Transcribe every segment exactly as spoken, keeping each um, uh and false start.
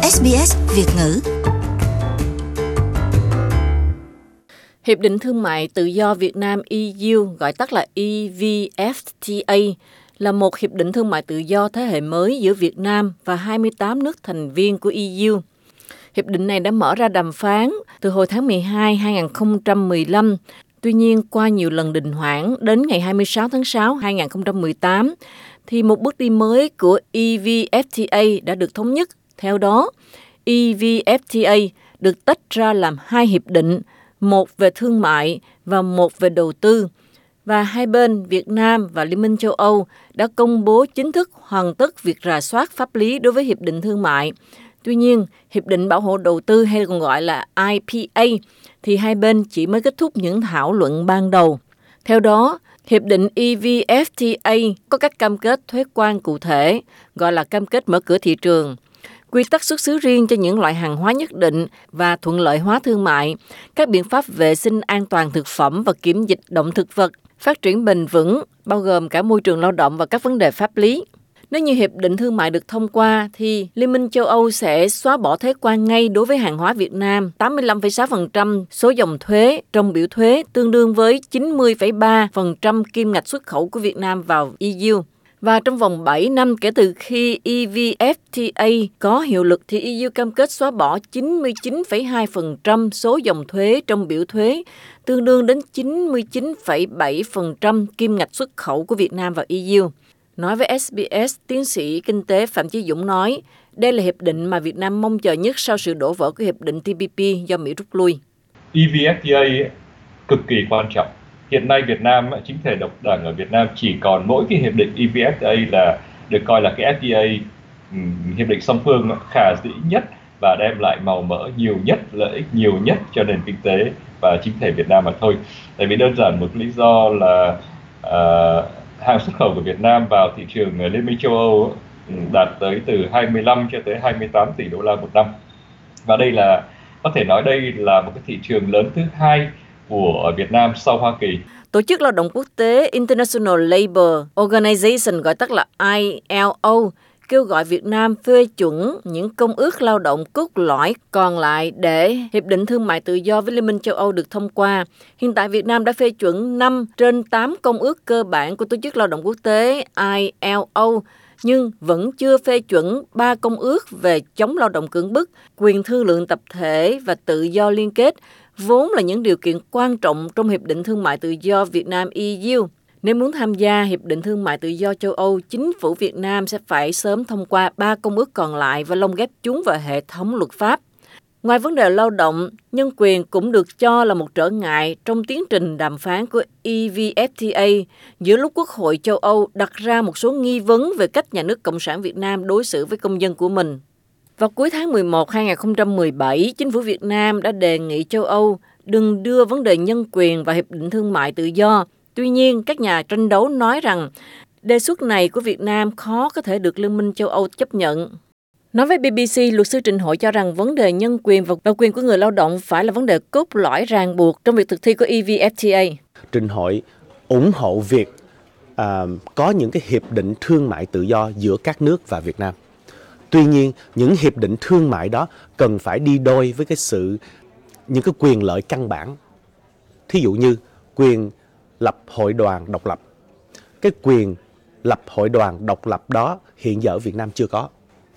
ét bê ét Việt ngữ. Hiệp định Thương mại Tự do Việt Nam E U, gọi tắt là E V F T A, là một hiệp định thương mại tự do thế hệ mới giữa Việt Nam và hai mươi tám nước thành viên của E U. Hiệp định này đã mở ra đàm phán từ hồi tháng mười hai năm hai không một lăm. Tuy nhiên, qua nhiều lần đình hoãn, đến ngày hai mươi sáu tháng sáu năm hai không một tám, thì một bước đi mới của E V F T A đã được thống nhất. Theo đó, E V F T A được tách ra làm hai hiệp định, một về thương mại và một về đầu tư. Và hai bên Việt Nam và Liên minh châu Âu đã công bố chính thức hoàn tất việc rà soát pháp lý đối với Hiệp định Thương mại. Tuy nhiên, Hiệp định Bảo hộ Đầu tư hay còn gọi là I P A thì hai bên chỉ mới kết thúc những thảo luận ban đầu. Theo đó, Hiệp định E V F T A có các cam kết thuế quan cụ thể, gọi là cam kết mở cửa thị trường, quy tắc xuất xứ riêng cho những loại hàng hóa nhất định và thuận lợi hóa thương mại, các biện pháp vệ sinh an toàn thực phẩm và kiểm dịch động thực vật, phát triển bền vững, bao gồm cả môi trường lao động và các vấn đề pháp lý. Nếu như Hiệp định Thương mại được thông qua, thì Liên minh châu Âu sẽ xóa bỏ thuế quan ngay đối với hàng hóa Việt Nam, tám mươi lăm phẩy sáu phần trăm số dòng thuế trong biểu thuế, tương đương với chín mươi phẩy ba phần trăm kim ngạch xuất khẩu của Việt Nam vào E U. Và trong vòng bảy năm kể từ khi E V F T A có hiệu lực thì E U cam kết xóa bỏ chín mươi chín phẩy hai phần trăm số dòng thuế trong biểu thuế, tương đương đến chín mươi chín phẩy bảy phần trăm kim ngạch xuất khẩu của Việt Nam vào E U. Nói với ét bê ét, tiến sĩ kinh tế Phạm Chí Dũng nói, đây là hiệp định mà Việt Nam mong chờ nhất sau sự đổ vỡ của hiệp định T P P do Mỹ rút lui. E V F T A cực kỳ quan trọng. Hiện nay Việt Nam, chính thể độc đảng ở Việt Nam chỉ còn mỗi cái hiệp định E V F T A là được coi là cái F T A, hiệp định song phương khả dĩ nhất và đem lại màu mỡ nhiều nhất, lợi ích nhiều nhất cho nền kinh tế và chính thể Việt Nam mà thôi. Tại vì đơn giản một lý do là uh, hàng xuất khẩu của Việt Nam vào thị trường Liên minh châu Âu đạt tới từ hai mươi lăm cho tới hai mươi tám tỷ đô la một năm. Và đây là, có thể nói đây là một cái thị trường lớn thứ hai của Việt Nam sau Hoa Kỳ. Tổ chức Lao động Quốc tế International Labour Organization, gọi tắt là I L O, kêu gọi Việt Nam phê chuẩn những công ước lao động cốt lõi còn lại để Hiệp định Thương mại Tự do với Liên minh châu Âu được thông qua. Hiện tại Việt Nam đã phê chuẩn năm trên tám công ước cơ bản của Tổ chức Lao động Quốc tế I L O, nhưng vẫn chưa phê chuẩn ba công ước về chống lao động cưỡng bức, quyền thương lượng tập thể và tự do liên kết, vốn là những điều kiện quan trọng trong Hiệp định Thương mại Tự do Việt Nam E U. Nếu muốn tham gia Hiệp định Thương mại Tự do châu Âu, chính phủ Việt Nam sẽ phải sớm thông qua ba công ước còn lại và lồng ghép chúng vào hệ thống luật pháp. Ngoài vấn đề lao động, nhân quyền cũng được cho là một trở ngại trong tiến trình đàm phán của E V F T A giữa lúc Quốc hội châu Âu đặt ra một số nghi vấn về cách nhà nước Cộng sản Việt Nam đối xử với công dân của mình. Vào cuối tháng mười một năm hai không một bảy, chính phủ Việt Nam đã đề nghị châu Âu đừng đưa vấn đề nhân quyền vào Hiệp định Thương mại Tự do. Tuy nhiên, các nhà tranh đấu nói rằng đề xuất này của Việt Nam khó có thể được Liên minh châu Âu chấp nhận. Nói với B B C, luật sư Trịnh Hội cho rằng vấn đề nhân quyền và quyền của người lao động phải là vấn đề cốt lõi ràng buộc trong việc thực thi của E V F T A. Trịnh Hội ủng hộ việc uh, có những cái hiệp định thương mại tự do giữa các nước và Việt Nam. Tuy nhiên, những hiệp định thương mại đó cần phải đi đôi với cái sự những cái quyền lợi căn bản. Thí dụ như quyền lập hội đoàn độc lập. Cái quyền lập hội đoàn độc lập đó hiện giờ ở Việt Nam chưa có.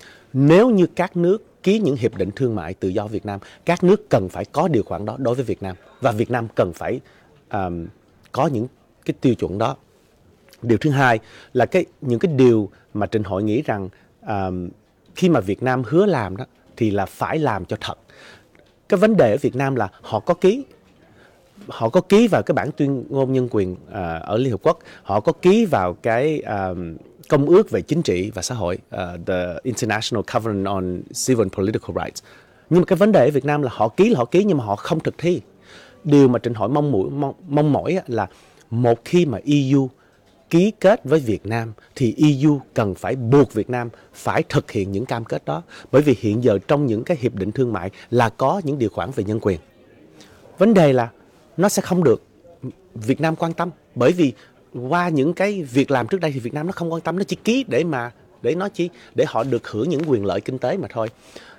Nếu như các nước ký những hiệp định thương mại tự do Việt Nam, các nước cần phải có điều khoản đó đối với Việt Nam. Và Việt Nam cần phải um, có những cái tiêu chuẩn đó. Điều thứ hai là cái những cái điều mà Trịnh Hội nghĩ rằng um, khi mà Việt Nam hứa làm đó thì là phải làm cho thật. Cái vấn đề ở Việt Nam là họ có ký họ có ký vào cái bản tuyên ngôn nhân quyền uh, ở Liên Hợp Quốc, họ có ký vào cái um, công ước về chính trị và xã hội, uh, the International Covenant on Civil and Political Rights. Nhưng mà cái vấn đề ở Việt Nam là họ ký là họ ký nhưng mà họ không thực thi. Điều mà Trịnh Hội mong mỏi, mong, mong mỏi là một khi mà E U ký kết với Việt Nam thì E U cần phải buộc Việt Nam phải thực hiện những cam kết đó. Bởi vì hiện giờ trong những cái hiệp định thương mại là có những điều khoản về nhân quyền. Vấn đề là nó sẽ không được Việt Nam quan tâm. Bởi vì qua những cái việc làm trước đây thì Việt Nam nó không quan tâm, nó chỉ ký để mà để nó chi để họ được hưởng những quyền lợi kinh tế mà thôi.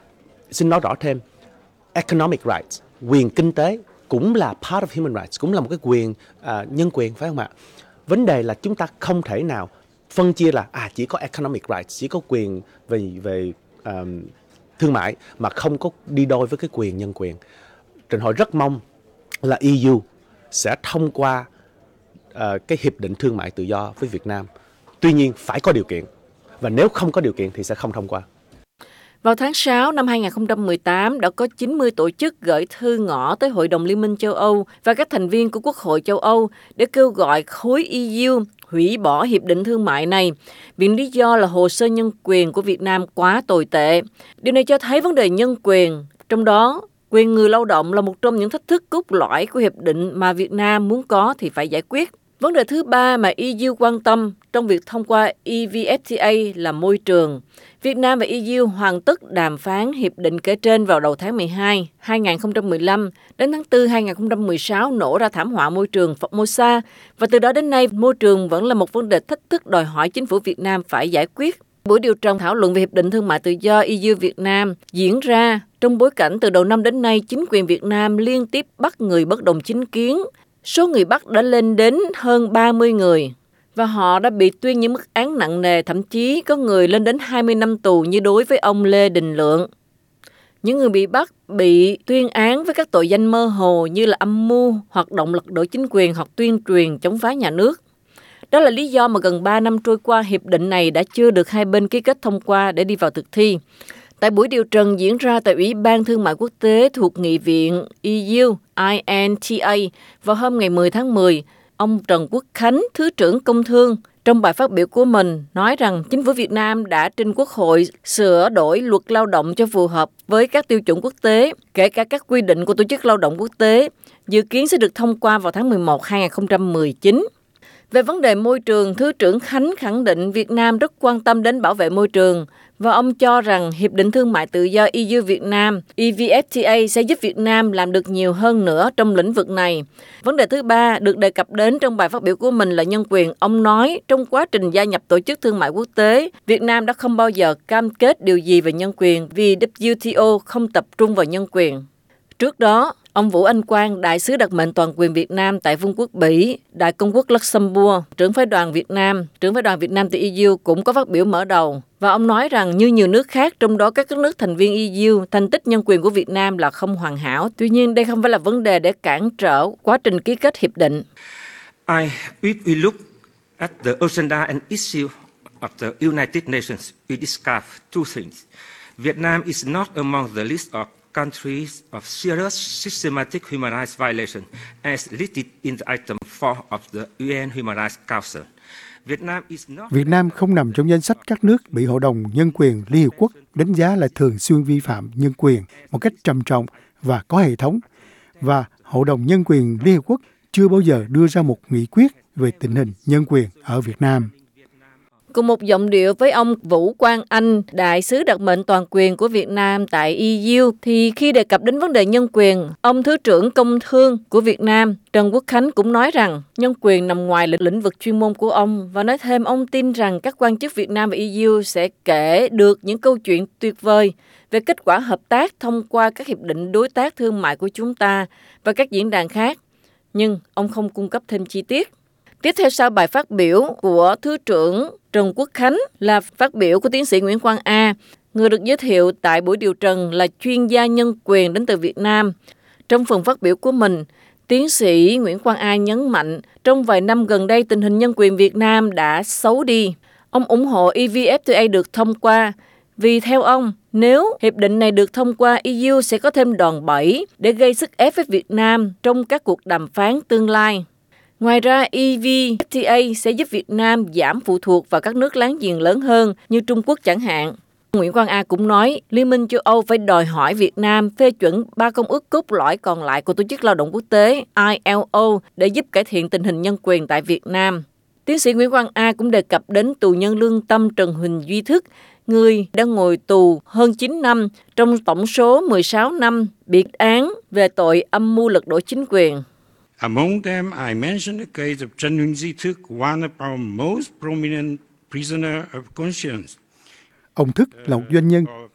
xin nói rõ thêm, economic rights, quyền kinh tế cũng là part of human rights, cũng là một cái quyền uh, nhân quyền, phải không ạ? Vấn đề là chúng ta không thể nào phân chia là à chỉ có economic rights, chỉ có quyền về về um, thương mại mà không có đi đôi với cái quyền nhân quyền. Trình Hội rất mong là e u sẽ thông qua uh, cái hiệp định thương mại tự do với Việt Nam. Tuy nhiên phải có điều kiện, và nếu không có điều kiện thì sẽ không thông qua. Vào tháng sáu năm hai không một tám, đã có chín mươi tổ chức gửi thư ngõ tới Hội đồng Liên minh châu Âu và các thành viên của Quốc hội châu Âu để kêu gọi khối e u hủy bỏ hiệp định thương mại này, vì lý do là hồ sơ nhân quyền của Việt Nam quá tồi tệ. Điều này cho thấy vấn đề nhân quyền, trong đó quyền người lao động là một trong những thách thức cốt lõi của hiệp định mà Việt Nam muốn có thì phải giải quyết. Vấn đề thứ ba mà e u quan tâm trong việc thông qua e vê ép tê a là môi trường. Việt Nam và e u hoàn tất đàm phán hiệp định kể trên vào đầu tháng mười hai hai không một lăm. Đến tháng tư hai không một sáu nổ ra thảm họa môi trường Formosa, và từ đó đến nay môi trường vẫn là một vấn đề thách thức đòi hỏi chính phủ Việt Nam phải giải quyết. Buổi điều trần thảo luận về Hiệp định Thương mại Tự do e u Việt Nam diễn ra trong bối cảnh từ đầu năm đến nay, chính quyền Việt Nam liên tiếp bắt người bất đồng chính kiến. Số người bắt đã lên đến hơn ba mươi người, và họ đã bị tuyên những mức án nặng nề, thậm chí có người lên đến hai mươi năm tù như đối với ông Lê Đình Lượng. Những người bị bắt bị tuyên án với các tội danh mơ hồ như là âm mưu, hoạt động lật đổ chính quyền hoặc tuyên truyền chống phá nhà nước. Đó là lý do mà gần ba năm trôi qua, hiệp định này đã chưa được hai bên ký kết thông qua để đi vào thực thi. Tại buổi điều trần diễn ra tại Ủy ban Thương mại Quốc tế thuộc Nghị viện e u I N T A vào hôm ngày mười tháng mười, ông Trần Quốc Khánh, Thứ trưởng Công Thương, trong bài phát biểu của mình nói rằng chính phủ Việt Nam đã trình Quốc hội sửa đổi luật lao động cho phù hợp với các tiêu chuẩn quốc tế, kể cả các quy định của Tổ chức Lao động Quốc tế, dự kiến sẽ được thông qua vào tháng mười một hai không một chín. Về vấn đề môi trường, Thứ trưởng Khánh khẳng định Việt Nam rất quan tâm đến bảo vệ môi trường, và ông cho rằng Hiệp định Thương mại Tự do e u Việt Nam, e vê ép tê a, sẽ giúp Việt Nam làm được nhiều hơn nữa trong lĩnh vực này. Vấn đề thứ ba được đề cập đến trong bài phát biểu của mình là nhân quyền. Ông nói trong quá trình gia nhập Tổ chức Thương mại Quốc tế, Việt Nam đã không bao giờ cam kết điều gì về nhân quyền vì W T O không tập trung vào nhân quyền. Trước đó, ông Vũ Anh Quang, Đại sứ đặc mệnh toàn quyền Việt Nam tại Vương quốc Bỉ, Đại công quốc Luxembourg, trưởng phái đoàn Việt Nam, trưởng phái đoàn Việt Nam tại e u cũng có phát biểu mở đầu. Và ông nói rằng như nhiều nước khác, trong đó các nước thành viên e u, thành tích nhân quyền của Việt Nam là không hoàn hảo. Tuy nhiên, đây không phải là vấn đề để cản trở quá trình ký kết hiệp định. I, if we look at the agenda and issue of the United Nations, we discover two things. Vietnam is not among the list of countries of serious systematic human rights violation as listed in the item four of the U N Human Rights Council. Việt Nam, is not... Việt Nam không nằm trong danh sách các nước bị Hội đồng Nhân quyền Liên Hiệp Quốc đánh giá là thường xuyên vi phạm nhân quyền một cách trầm trọng và có hệ thống. Và Hội đồng Nhân quyền Liên Hiệp Quốc chưa bao giờ đưa ra một nghị quyết về tình hình nhân quyền ở Việt Nam. Cùng một giọng điệu với ông Vũ Quang Anh, Đại sứ đặc mệnh toàn quyền của Việt Nam tại e u, thì khi đề cập đến vấn đề nhân quyền, ông Thứ trưởng Công Thương của Việt Nam, Trần Quốc Khánh cũng nói rằng nhân quyền nằm ngoài lĩnh vực chuyên môn của ông, và nói thêm ông tin rằng các quan chức Việt Nam và e u sẽ kể được những câu chuyện tuyệt vời về kết quả hợp tác thông qua các hiệp định đối tác thương mại của chúng ta và các diễn đàn khác. Nhưng ông không cung cấp thêm chi tiết. Tiếp theo sau bài phát biểu của Thứ trưởng Trần Quốc Khánh là phát biểu của tiến sĩ Nguyễn Quang A, người được giới thiệu tại buổi điều trần là chuyên gia nhân quyền đến từ Việt Nam. Trong phần phát biểu của mình, tiến sĩ Nguyễn Quang A nhấn mạnh trong vài năm gần đây tình hình nhân quyền Việt Nam đã xấu đi. Ông ủng hộ e vê ép tê a được thông qua vì theo ông, nếu hiệp định này được thông qua, e u sẽ có thêm đòn bẩy để gây sức ép với Việt Nam trong các cuộc đàm phán tương lai. Ngoài ra, e vê ép tê a sẽ giúp Việt Nam giảm phụ thuộc vào các nước láng giềng lớn hơn như Trung Quốc chẳng hạn. Nguyễn Quang A cũng nói, Liên minh châu Âu phải đòi hỏi Việt Nam phê chuẩn ba công ước cốt lõi còn lại của Tổ chức Lao động Quốc tế I L O để giúp cải thiện tình hình nhân quyền tại Việt Nam. Tiến sĩ Nguyễn Quang A cũng đề cập đến tù nhân lương tâm Trần Huỳnh Duy Thức, người đang ngồi tù hơn chín năm trong tổng số mười sáu năm bị án về tội âm mưu lật đổ chính quyền. Among them, I mentioned the case of Trần Huỳnh Duy Thức, one of our most prominent prisoner of conscience. Ông Thức là một doanh nhân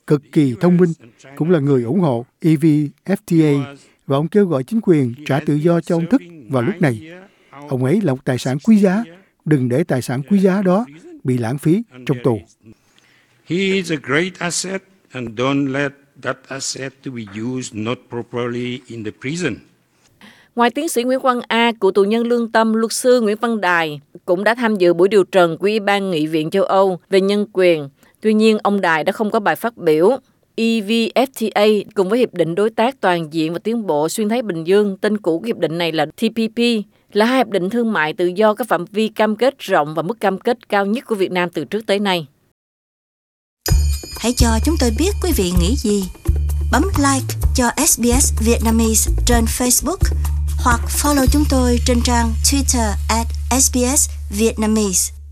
cực kỳ thông minh, cũng là người ủng hộ e vê ép tê a, và ông kêu gọi chính quyền trả tự do cho ông Thức vào lúc này. Ông ấy là một tài sản quý giá, đừng để tài sản quý giá đó bị lãng phí trong tù. He is a great asset and don't let that asset to be used not properly in the prison. Ngoài tiến sĩ Nguyễn Quang A, cựu tù nhân lương tâm, luật sư Nguyễn Văn Đài cũng đã tham dự buổi điều trần của Ủy ban Nghị viện châu Âu về nhân quyền. Tuy nhiên, ông Đài đã không có bài phát biểu. e vê ép tê a cùng với Hiệp định Đối tác Toàn diện và Tiến bộ Xuyên Thái Bình Dương, tên cũ của hiệp định này là T P P, là hai hiệp định thương mại tự do có phạm vi cam kết rộng và mức cam kết cao nhất của Việt Nam từ trước tới nay. Hãy cho chúng tôi biết quý vị nghĩ gì. Bấm like cho ét bê ét Vietnamese trên Facebook hoặc follow chúng tôi trên trang Twitter at ét bê ét Vietnamese.